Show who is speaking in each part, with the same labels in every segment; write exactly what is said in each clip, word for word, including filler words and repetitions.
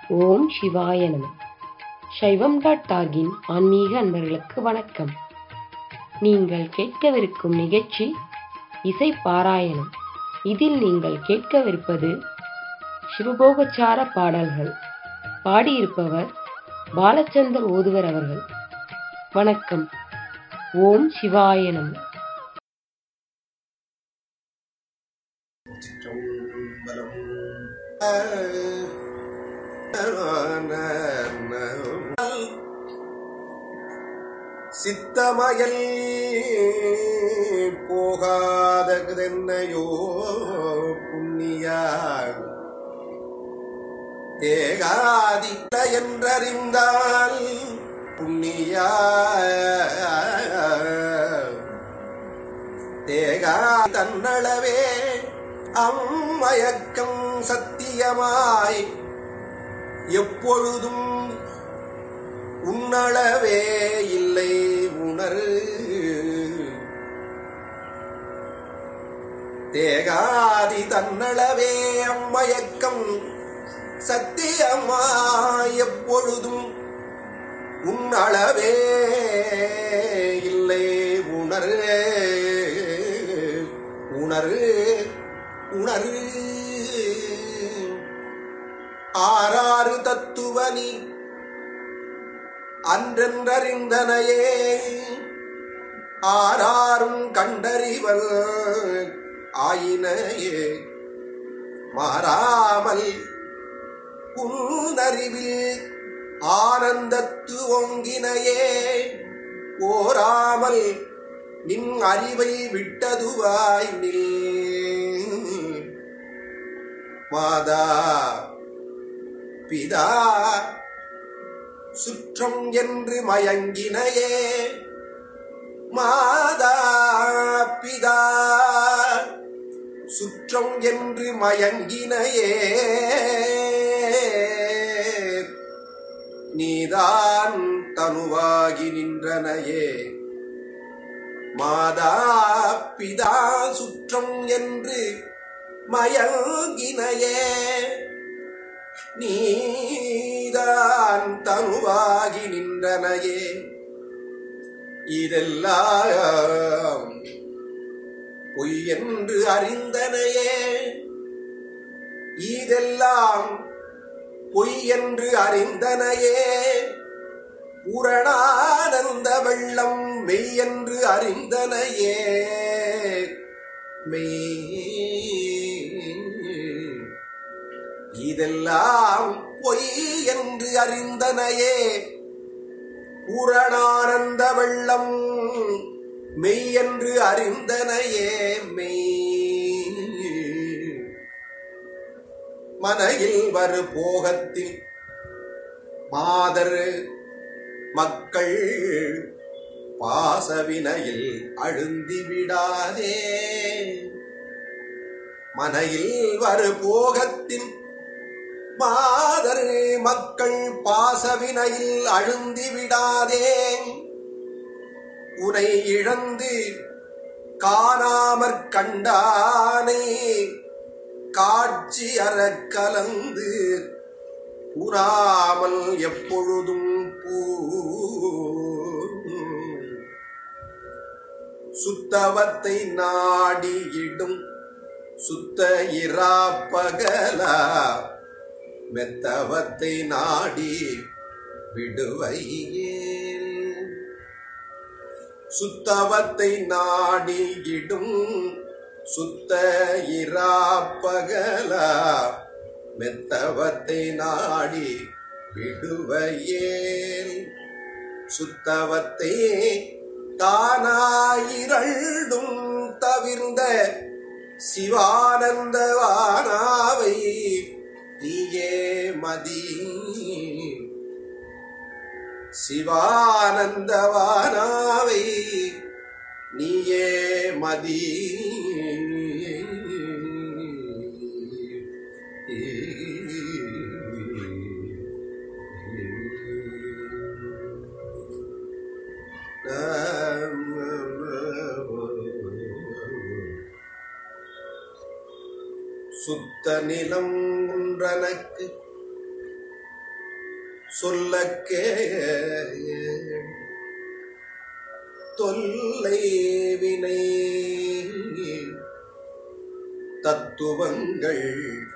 Speaker 1: ஓம் சிவாய நம. சைவம் டாட் டாகின் ஆன்மீக அன்பர்களுக்கு வணக்கம். நீங்கள் கேட்கவிருக்கும் நிகழ்ச்சி இசை பாராயணம். இதில் நீங்கள் கேட்கவிருப்பது சிவபோகச்சார பாடல்கள். பாடியிருப்பவர் பாலச்சந்தர் ஓதுவர் அவர்கள். வணக்கம். ஓம் சிவாய நம.
Speaker 2: சித்தமயல் போகாதென்னையோ புண்ணியா தேகாதில்ல என்றறிந்தால் புண்ணியா தேகா தன்னளவே அம்மயக்கம் சத்தியமாய் எப்பொழுதும் உன்னளவே இல்லை உணரு தேகாதி தன்னளவே அம்மயக்கம் சத்தியமாய் எப்பொழுதும் உன்னளவே இல்லை உணரு உணரு உணரு ஆறாறு தத்துவனி அன்றென்றறிந்தனையே ஆறாரும் கண்டறிவல் ஆயினையே மாறாமல் உன்னறிவில் ஆனந்தத்து ஒங்கினையே ஓராமல் நின் அறிவை விட்டதுவாய் நில் மாதா பிதா சுற்றம் என்று மயங்கினையே மாதா பிதா சுற்றம் என்று மயங்கினையே நீதான் தனுவாகி நின்றனையே மாதா பிதா சுற்றம் என்று மயங்கினையே நீதான் தனுவாகி நின்றனையே இதெல்லாம் பொய் என்று அறிந்தனையே இதெல்லாம் பொய் என்று அறிந்தனையே பூரணானந்த வெள்ளம் மெய் என்று அறிந்தனையே மெய் இதெல்லாம் பொய் என்று அறிந்தனையே பூரணானந்த வெள்ளம் மெய் என்று அறிந்தனையே மெய் மனையில் வரு போகத்தில் மாதர் மக்கள் பாசவினையில் அழுந்தி விடாதே மனையில் வரு போகத்தில் மாதர் மக்கள் பாசவினையில் அழுந்தி விடாதே உனை இழந்து காணாமற் கண்டானே காட்சி அறக் கலந்து கூறாமல் எப்பொழுதும் பூ சுத்தவத்தை நாடியிடும் சுத்த இராப்பகலா மெத்தவத்தை நாடி விடுவையே சுத்தவத்தை நாடியிடும் சுத்த இராப்பகலா மெத்தவத்தை நாடி விடுவையேல் சுத்தவத்தை தானாயிரண்டும் தவிர்ந்த சிவானந்தவானாவை நீயே மதி சிவானந்தவானாவை நீயே மதி சுத்த நிலம் ஒன்றனக்கு சொல்லக்கே தொல்லை வினை தத்துவங்கள்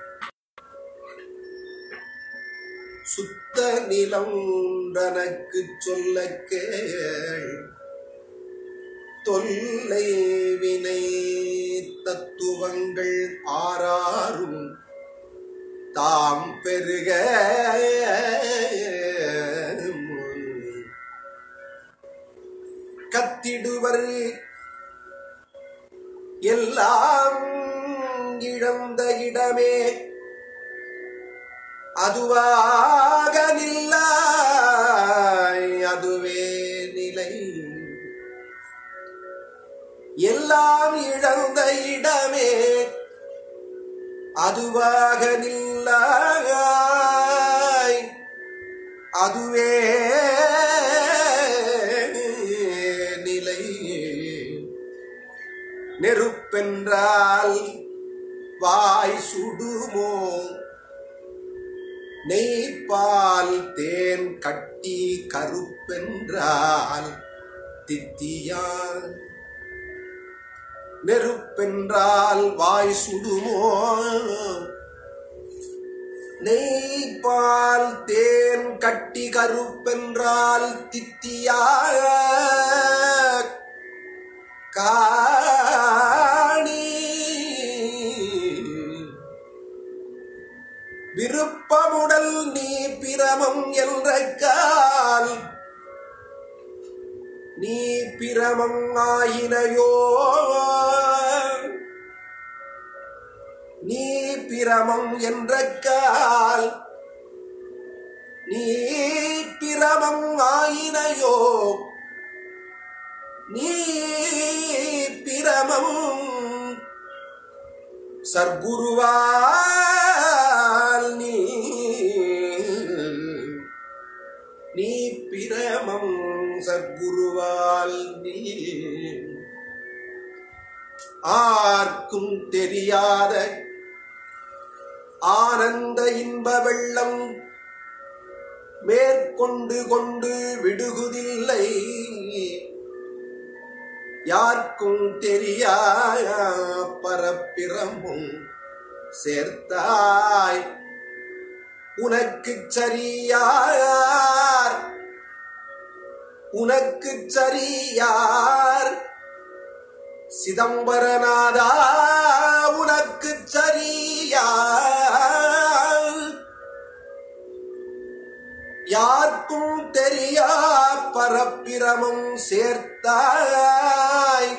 Speaker 2: சுத்த நிலம் தனக்கு சொல்லக்கே தொல்லை வினை தத்துவங்கள் ஆறாரும் தாம் பெருக கத்திடுவர் எல்லாம் இழந்த இடமே அதுவாக நில்லாய் அதுவே நிலை எல்லாம் இழந்த இடமே அதுவாக நில்லாய் அதுவே நிலை நெருப்பென்றால் வாய் சுடுமோ நெய்ப்பால் தேன் கட்டி கருப்பென்றால் தித்தியால் நெருப்பென்றால் வாய் சுடுமோ நெய்ப்பால் தேன் கட்டி கருப்பென்றால் தித்தியால் காணி விருப்பமுடல் நீ பிரமம் என்ற கால் நீ பிரமம் ஆயினையோ நீ பிரமம் என்ற கால் நீ பிரமம் ஆயினையோ நீ பிரமம் சர்க்குருவால் நீ நீ பிரமம் சர்க்குருவால் நீ ஆர்க்கும் தெரியாத ஆனந்த இன்ப வெள்ளம் மேற்கொண்டு கொண்டு விடுகுதில்லை யார்க்கும் தெரியாய பரப்பிரமும் சேர்த்தாய் உனக்கு சரியார் உனக்கு சரியார் சிதம்பரநாதா உனக்கு சரியார் யார்க்கும் தெரியா பரப்பிரமும் சேர்த்தாய்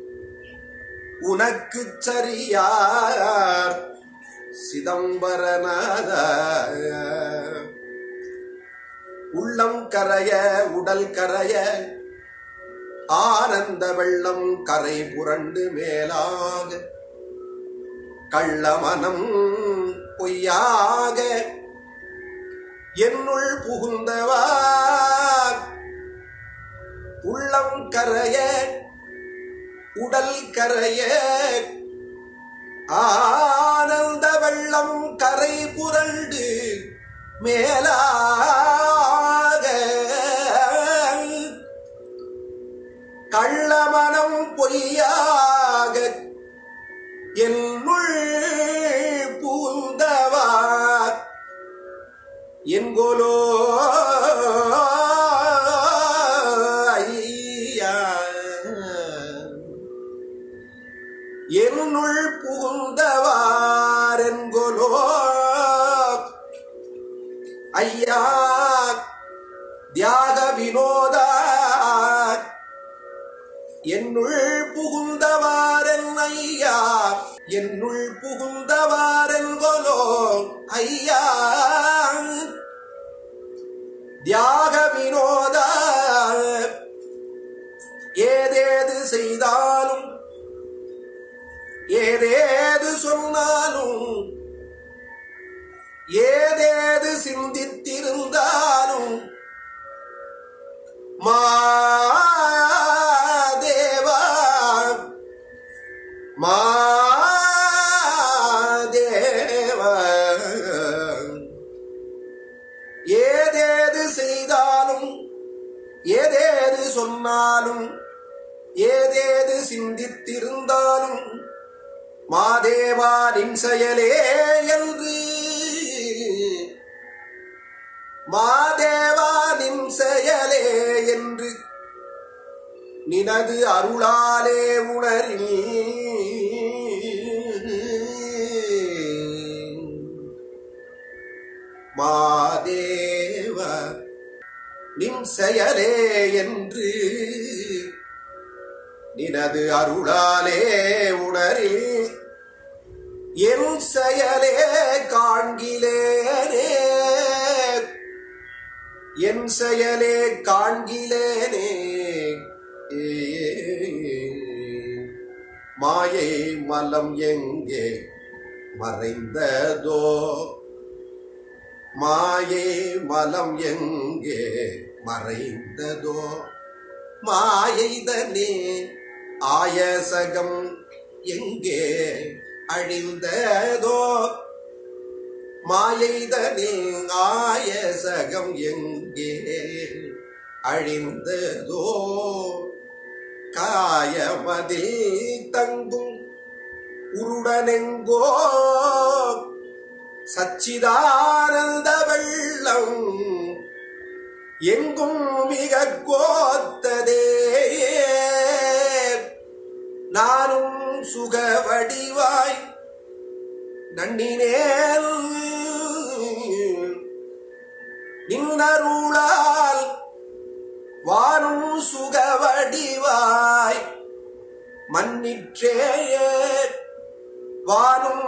Speaker 2: உனக்கு சரியார் சிதம்பரநாத உள்ளம் கரைய உடல் கரைய ஆனந்த வெள்ளம் கரை புரண்டு மேலாக கள்ளமனம் பொய்யாக என்னுள் புகுந்தவா உள்ளம் கரைய உடல் கரைய ஆனந்த வெள்ளம் கரை புரண்டு மேலாக கள்ளமனம் பொய்யாக என்னுள் புகுந்தவா என்கொலோ ஐயா என்னுள் புகுந்தவார் என்கொலோ ஐயா தியாக வினோதா என்னுள் புகுந்தவாரன் ஐயா என்னுள் புகுந்தவாரன் கொலோ ஐயா தியாக வினோதா ஏதேது செய்தாலும் ஏதேது சொன்னாலும் ஏதேது சிந்தித்திருந்தாலும் மாதேவா மாதேவா ஏதேது செய்தாலும் ஏதேது சொன்னாலும் ஏதேது சிந்தித்திருந்தாலும் மாதேவா நின் செயலே என்று மாதேவா நின் செயலே என்று நினது அருளாலே உணரில் மாதேவ நின் செயலே என்று நினது அருளாலே உணரில் என் செயலே காண்கிலேனே என் செயலே காண்கிலேனே மாயை மலம் எங்கே மறைந்ததோ மாயை மலம் எங்கே மறைந்ததோ மாயைதனே ஆயசகம் எங்கே அழிந்ததோ மாயைதனே ஆயசகம் எங்கே அழிந்ததோ காயமதில் தங்கும் உருடனெங்கோ சச்சிதானந்த வெள்ளம் எங்கும் மிக கோத்ததே நானும் சுக வடிவாய் நன்னினேல் நின்னருளால் வானும் சுக வடிவாய் மன்னிற்றே வானும்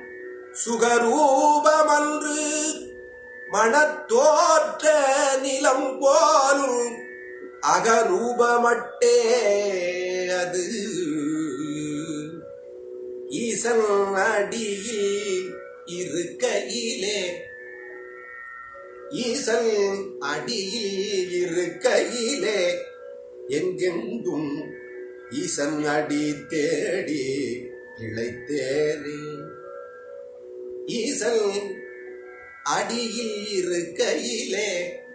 Speaker 2: சுகரூபமன்று மனத்தோற்ற நிலம் போலும் அகரூபமட்டே அது ஈசன் அடியில் இருக்கையிலே ஈசன் அடியில் இருக்கையிலே எங்கெங்கும் ஈசன் அடி தேடி இளைத்தேனே ஈசன் அடியில் இருக்கையிலே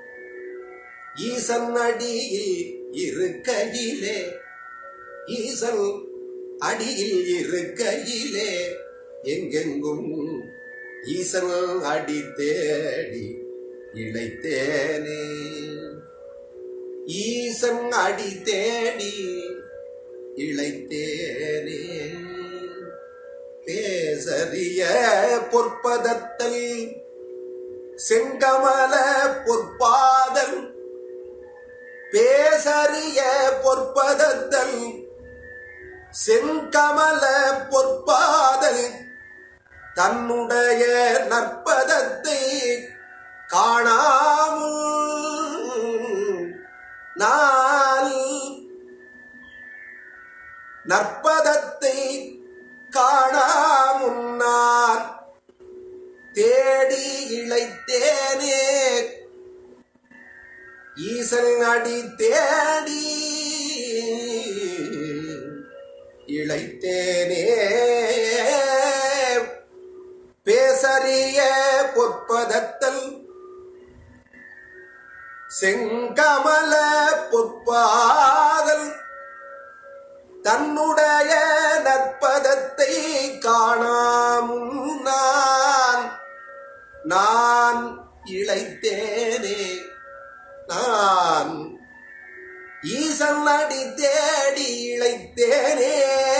Speaker 2: ஈசன் அடியில் இருக்கையிலே ஈசன் அடியில் இருக்கையிலே எங்கெங்கும் ஈசன் அடி தேடி இளைத்தேனே ஈசன் அடி தேடி இளைத்தேனே பேசறிய பொற்பதத்தல் செங்கமல பொற்பாதல் பேசறிய பொற்பதத்தல் செங்கமல பொற்பாதல் தன்னுடைய நற்பதத்தை காணாமல் நான் நற்பதத்தை காணாமுன் நான் தேடி இளைத்தேனே ஈசன் அடி தேடி இளைத்தேனே பேசறிய பொற்பதத்தல் செங்கமல பொற்பாதல் தன்னுடைய நற்பதத்தை காணாமுன் நான் நான் இளைத்தேனே நான் ஈசன் அடி தேடி இளைத்தேனே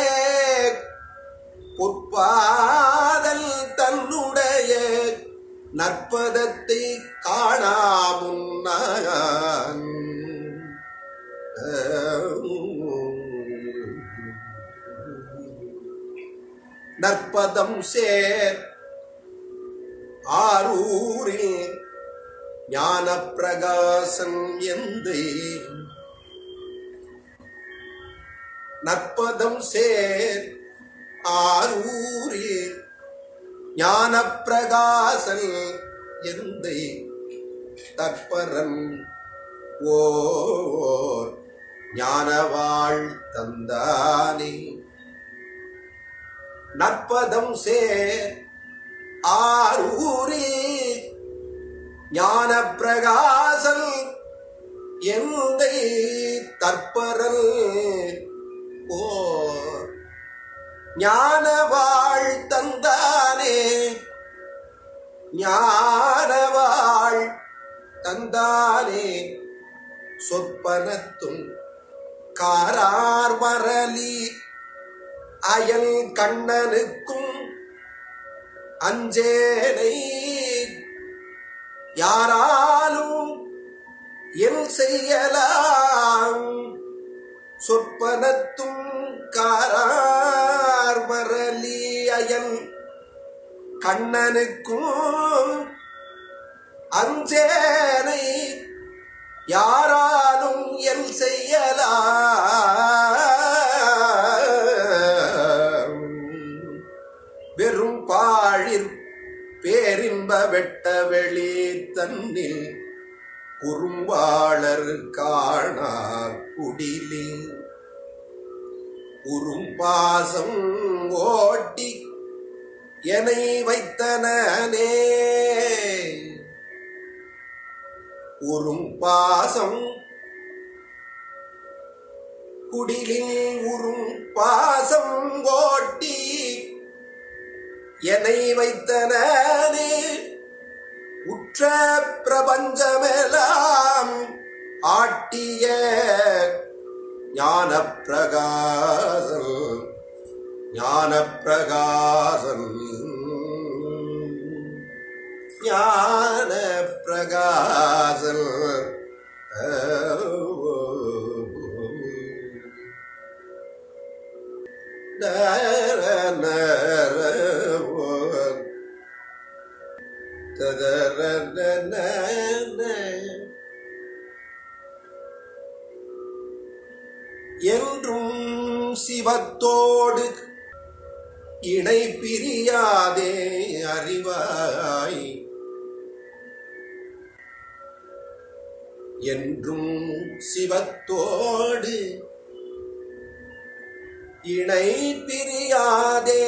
Speaker 2: பொற்பாதல் தன்னுடைய நற்பதத்தை காணாமுன் நான் நற்பதம் சேர் ஆரூரில் ஞான பிரகாசம் எந்தை நற்பதம் சேர் ஆரூரில் ஞான பிரகாசம் எந்தை தற்பரன் ஓர் ஞானவாள் தந்தானே நற்பதம் சேர் ஆரூரில் ஞான பிரகாசம் எந்தை தற்பரல் போர் ஞானவாழ் தந்தானே ஞானவாழ் தந்தானே சொற்பனத்தும் காரார் மரலி அயல் கண்ணனுக்கும் அஞ்சேனை யாராலும் என் செய்யலாம் சொற்பனத்தும் காரார் மரலி அயல் கண்ணனுக்கும் அஞ்சேனை யாராலும் என் செய்யலாம் வெறும் பாழிற் பேரின்ப வெட்ட வெளி தன்னில் குறும்பாளர் காணா குடிலில் உறும்பாசம் ஓட்டி என்னை வைத்தனே உறும்பாசம் குடிலில் உறும் பாசம் ஓட்டி என்னை வைத்தனே உற்ற பிரபஞ்சமெல்லாம் ஆட்டிய ஞான பிரகாசன் ஞான பிரகாசன் ஞான பிரகாசன் நர நர என்றும் சிவத்தோடு இணை பிரியாதே அறிவாய் என்றும் சிவத்தோடு இணை பிரியாதே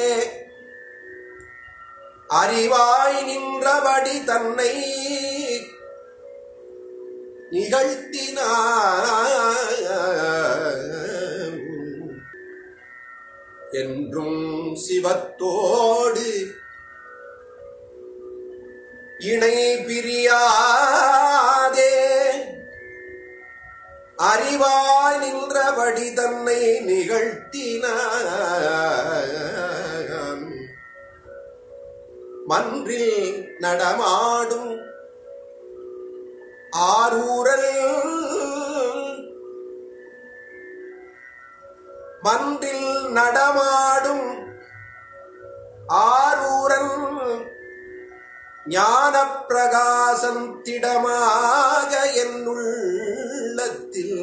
Speaker 2: அறிவாய் நின்றபடி தன்னை நிகழ்த்தினார் என்றும் சிவத்தோடு இணை பிரியாதே அறிவாய் நின்றபடி தன்னை நிகழ்த்தினான் மன்றில் நடமாடும் ஆரூரல் மன்றில் நடமாடும் ஆரூரல் ஞான பிரகாசம் திடமாக என் உள்ளத்தில்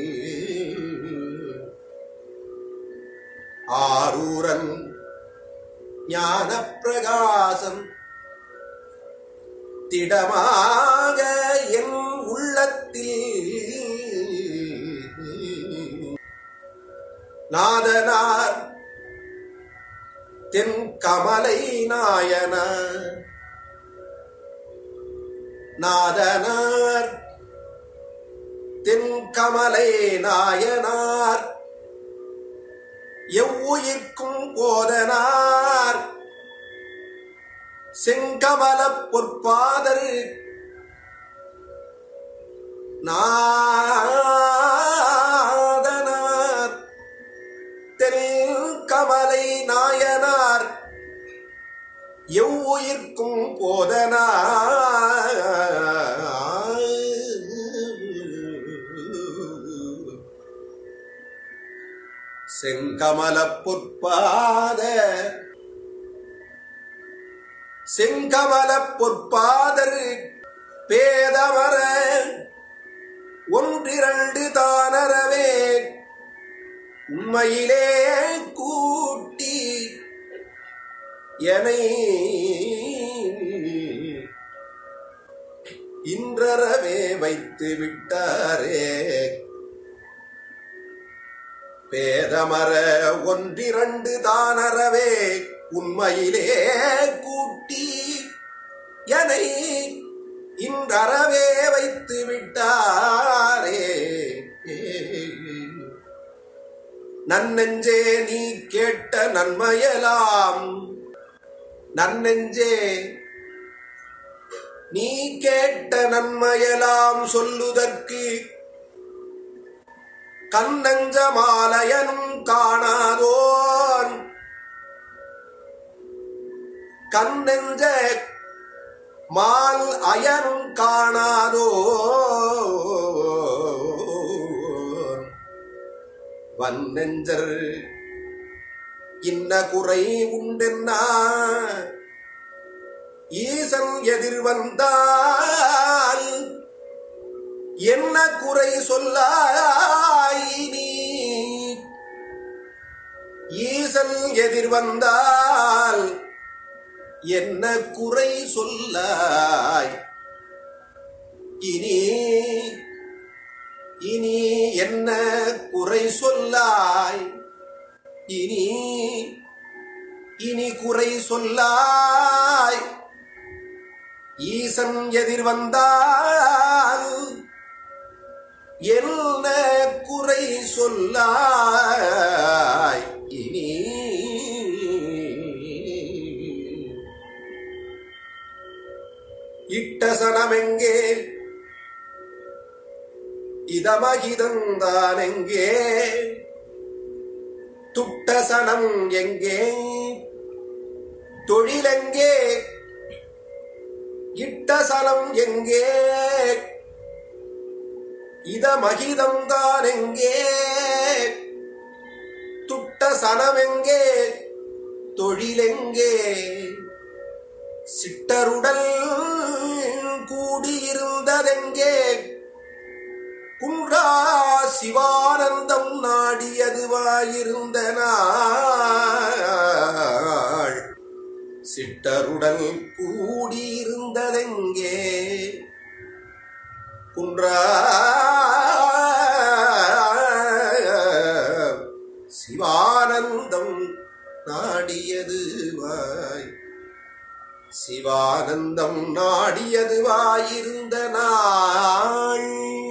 Speaker 2: ஆரூரன் ஞான பிரகாசம் திடமாக என் உள்ளத்தில் நாதனார் தென் கமலை நாயனார் நாதனார் தென் கமலை நாயனார் எவ்வுயிர்க்கும் போதனார் செங்கமல பொற்பாதர் நாதனார் தென் கமலை நாயனார் எவ்வுயிர்க்கும் போதனார் செங்கமல பொற்பாத செங்கமல பொற்பாதர் பேதமர ஒன்றிரண்டு தானரவே உண்மையிலே கூட்டி என்னை இன்றரவே வைத்து விட்டாரே பேதமர ஒன்றிரண்டு தானரவே உண்மையிலே கூட்டி என்னை இன்றறவே வைத்து விட்டாரே நன்னெஞ்சே நீ கேட்ட நன்மையலாம், நன்னெஞ்சே நீ கேட்ட நன்மையலாம் சொல்லுதற்கு கண்ணஞ்சமாலயனும் காணாதோன், கண்ணெஞ்ச மால் அயனும் காணாதோ வன்னெஞ்சர் இன்ன குறை உண்டென்னா ஈசன் எதிர் வந்தால் என்ன குறை சொல்லாய் நீ, ஈசன் எதிர் வந்தால் என்ன குறை சொல்லாய், இனி இனி என்ன குறை சொல்லாய், இனி இனி குறை சொல்லாய், ஈசன் எதிர் வந்தால் என்ன குறை சொல்லாய், இனி இட்டசனமெங்கே இதமகிதந்தான் எங்கே, துட்டசனம் எங்கே தொழிலெங்கே, இட்டசனம் எங்கே இதமகிதந்தான் எங்கே, துட்டசனமெங்கே தொழிலெங்கே, சிட்டருடல் கூடியிருந்ததெங்கே, குன்றா சிவானந்தம் நாடியதுவாயிருந்த நாள், சிட்டருடல் கூடியிருந்ததெங்கே, குன்றா சிவானந்தம் நாடியதுவாய், சிவானந்தம் நாடியதுவாயிருந்த நாள்,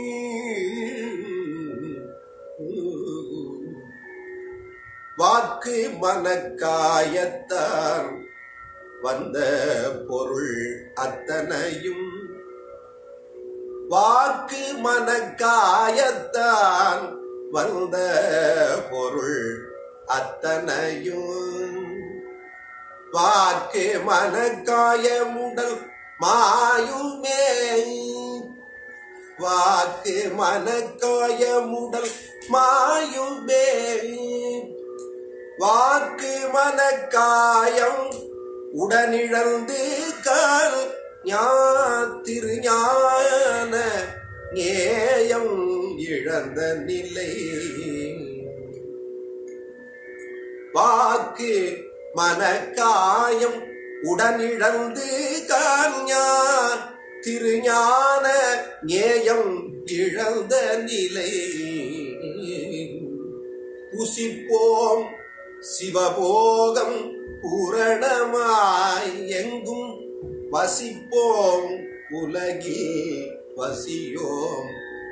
Speaker 2: வாக்கு மனக்காயத்தான் வந்த பொருள் அத்தனையும், வாக்கு மனக்காயத்தான் வந்த பொருள் அத்தனையும், வாக்கு மனக்காயமுடல் மாயுமே, வாக்கு மனக்காயமுடல் மாயுமே, வாக்கு மனக்காயம் உடனிழந்து கால் ஞாத்திரு ஞான நேயம் இழந்த நிலை, வாக்கு மனக்காயம் உடனிழந்து கால் ஞான் திருஞான நேயம் இழந்த நிலை, புசிப்போம் சிவபோகம் பூரணமாய் எங்கும் வசிப்போம் உலகில் வசியோம்,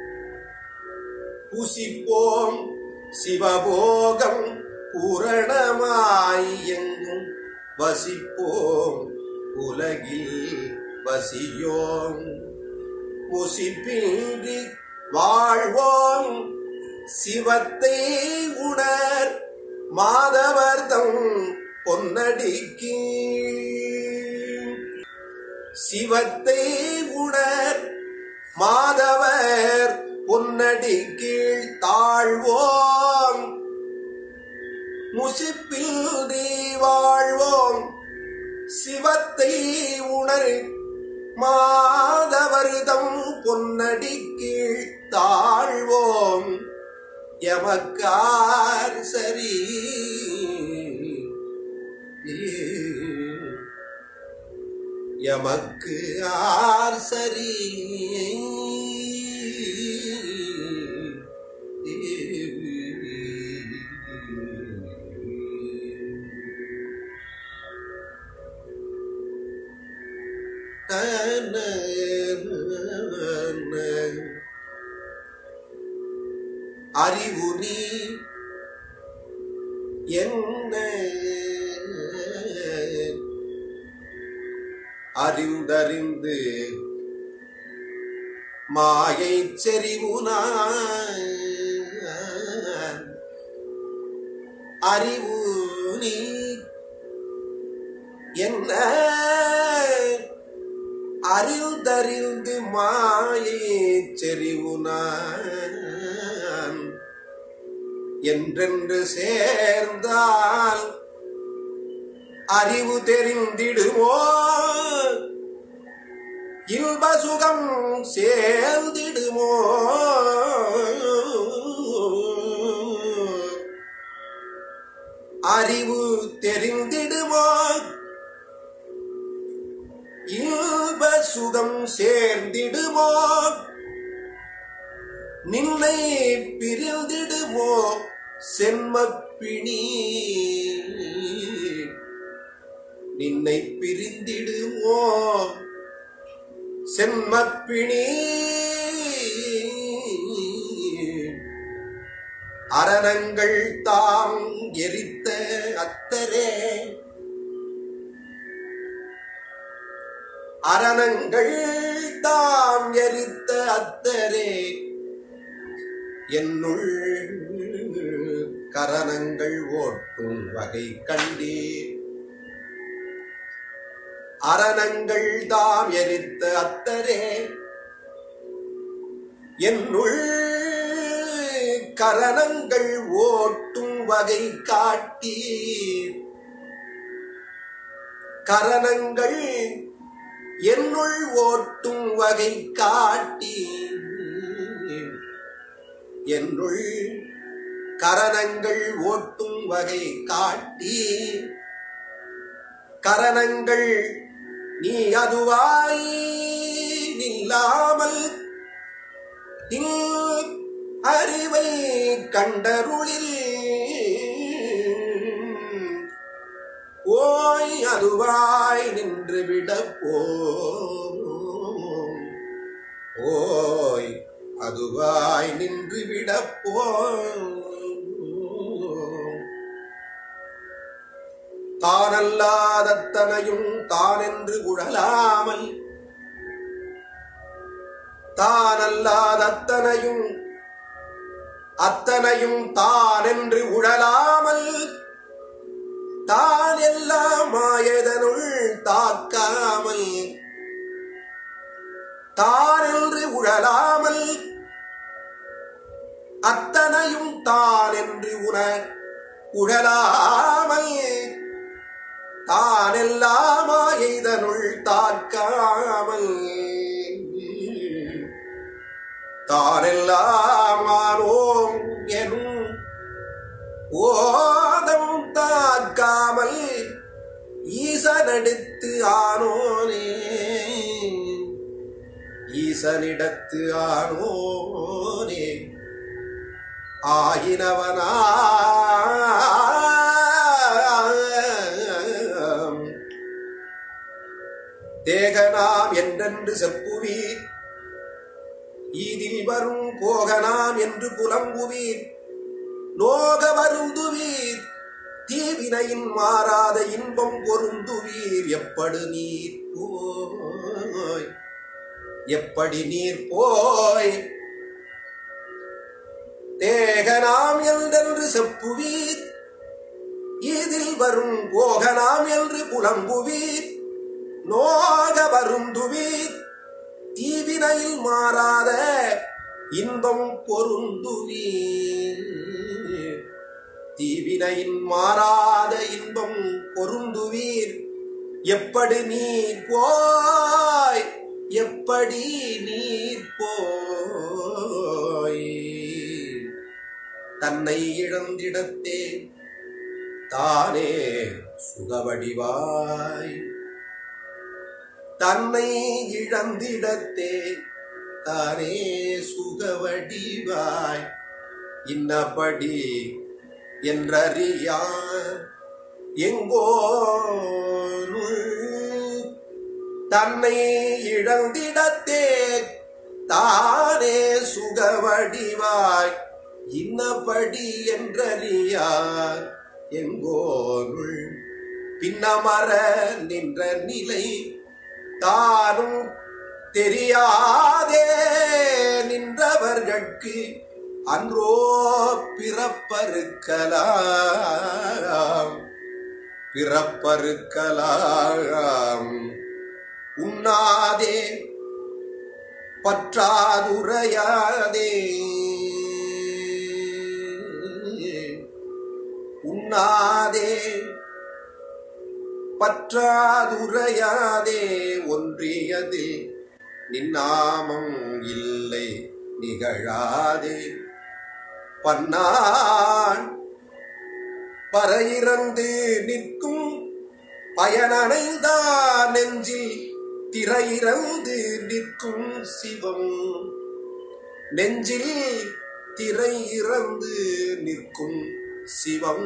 Speaker 2: புசிப்போம் சிவபோகம் பூரணமாய் எங்கும் வசிப்போம் உலகில் வசியோம், முசிப்பின்றி வாழ்வோம் சிவத்தை உணர் மாதவர்தம் பொன்னடிக்கு, சிவத்தை உணர் மாதவர் பொன்னடி கீழ் தாழ்வோம், முசிப்பின்றி வாழ்வோம் சிவத்தை உணர் மாதவர்தம் பொன்னடி கீழ் தாழ்வோம், எமக்கார் சரி எமக்கு ஆர் சரி, அறிவு நீ அறிந்தறிந்து மாயை செறிவுனான் அறிவு நீ என்ன அறிந்தறிந்து மாயை செறிவுனான் என்றென்று சேர்ந்தால் அறிவு தெரிந்திடுமோ இன்ப சுகம் சேர்ந்திடுமோ அறிவு தெரிந்திடுமோ இன்ப சுகம் சேர்ந்திடுமோ நின்னை பிரிந்திடுமோ சென்மப்பிணி நின்னை பிரிந்திடுமோ சென்மப்பிணி அரணங்கள் தாம் எரித்த அத்தரே அரணங்கள் தாம் எரித்த அத்தரே என்னுள் கரணங்கள் ஓட்டும் வகை கண்டீர் அரணங்கள் தாம் எரித்த அத்தரே என்னுள் கரணங்கள் ஓட்டும் வகை காட்டீர் கரணங்கள் என்னுள் ஓட்டும் வகை காட்டி என்னுள் கரணங்கள் ஓட்டும் வகை காட்டி கரணங்கள் நீ அதுவாய் நில்லாமல் அறிவை கண்டருளில் ஓய் அதுவாய் நின்று விடப்போ ஓய் அதுவாய் நின்று விடப்போ தானல்லாதத்தனையும் தானென்று உழலாமல் தானல்லாதத்தனையும் அத்தனையும் தானென்று உழலாமல் தான் எல்லாம் மாயதனுள் தாக்காமல் தானென்று உழலாமல் அத்தனையும் தான் என்று உண உழலாமல் தானெல்லாம் மாயதனுள் தாக்காமல் தானெல்லாம் ஆனோம் எனும் ஓதம் தாக்காமல் ஈசனெடுத்து ஆனோனே ஈசனிடத்து ஆனோனே ஆயினவனா தேகனாம் என்றென்று செப்புவீர் ஈதில் வரும் போகனாம் என்று புலம்புவீர் நோக வருந்துவீர் தீவினையின் மாறாத இன்பம் பொருந்துவீர் எப்படி நீர் போய் எப்படி நீர் போய் தேகனாம் என்றென்று செப்புவீர் இதில் வரும் போகனாம் என்று புலம்புவீர் நோக வருந்துவீர் தீவினையில் மாறாத இன்பம் பொருந்துவீர் தீவினையின் மாறாத இன்பம் பொருந்துவீர் எப்படி நீர் போய் எப்படி நீர் போய் தன்னை இழந்திடத்தே தானே சுகவடிவாய் தன்னை இழந்திடத்தே தானே சுகவடிவாய் இன்னபடி என்றறியா எங்கோ தன்னை இழந்திடத்தே தானே சுகவடிவாய் இன்னபடி என்றறியா எங்கோருள் பின்னமர நின்ற நிலை தானும் தெரியாதே நின்றவர்கட்கு அன்றோ பிறப்பறுக்கலாம் பிறப்பறுக்கலாம். உண்ணாதே பற்றாதுரையாதே உண்ணாதே பற்றாதுரையாதே ஒன்றியதில் நின்னாமம் இல்லை நிகழாதே. பன்னான் பறையிறந்து நிற்கும் பயனடைந்தான் நெஞ்சில் திரையிறந்து நிற்கும் சிவம் நெஞ்சில் திரையிறந்து நிற்கும் சிவம்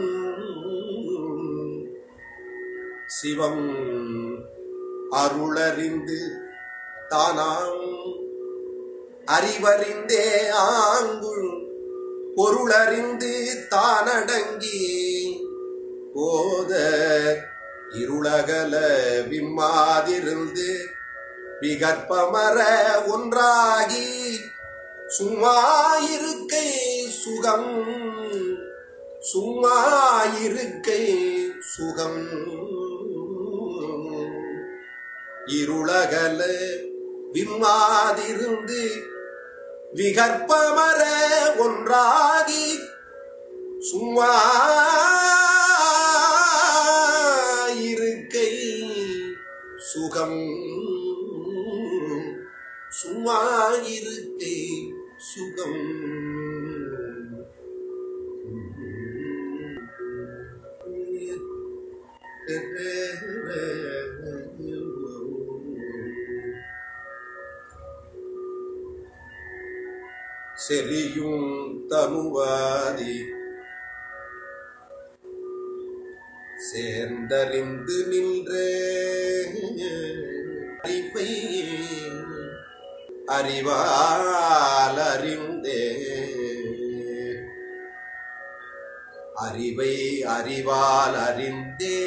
Speaker 2: சிவம் அருளறிந்து தானாம் அறிவறிந்தே ஆங்குள் பொருளறிந்து தானடங்கி போத இருளகல விம்மாதிருந்து விகற்பமர ஒன்றாகி சும்மாயிருக்கை சுகம் சும்மாயிருக்கை சுகம். இருளகல விம்மாதிருந்து விகற்பமர ஒன்றாகி சும்மா இருக்கை சுகம் சும்மா இருக்கை சுகம். செறியும் தனுவாதி சேர்ந்தறிந்து நின்ற அறிவை அறிவால் அறிந்தே அறிவை அறிவால் அறிந்தே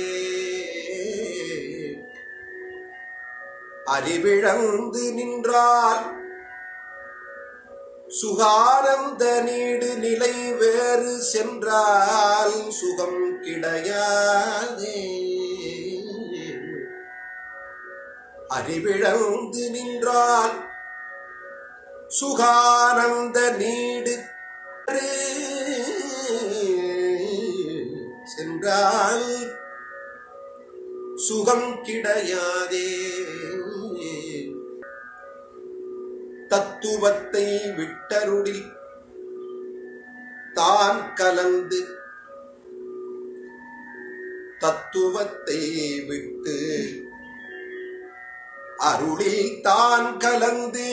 Speaker 2: அறிவிழந்து நின்றால் சுகானந்த நீடு நிலை வேறு சென்றால் சுகம் கிடையாதே. அறிவிழந்து நின்றால் சுகானந்த நீடு சென்றால் சுகம் கிடையாதே. தத்துவத்தை விட்டருளில் தான் கலந்து தத்துவத்தை விட்டு அருளில் தான் கலந்து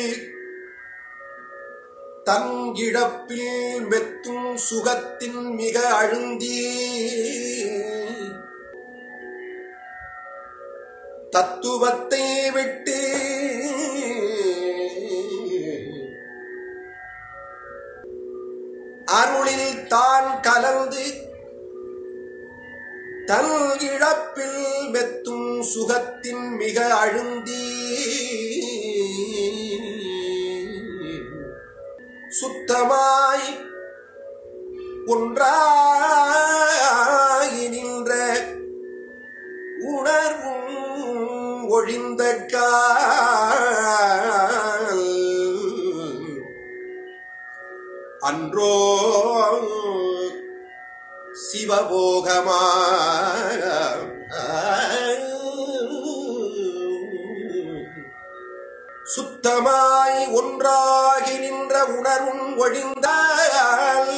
Speaker 2: தன் இழப்பில் மெத்தும் சுகத்தின் மிக அழுந்தி தத்துவத்தை விட்டு அருளில் தான் கலந்து தன் இழப்பில் மெத்தும் சுகத்தின் மிக அழுந்தி சுத்தமாய் ஒன்றாகி நின்ற உணர்வும் ஒழிந்த கால் அன்றோ சிவபோகமா சுத்தமாய் ஒன்றாகி நின்ற உணர்வும் ஒழிந்தால்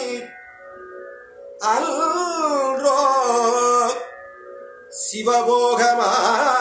Speaker 2: அன்றோ சிவபோகமா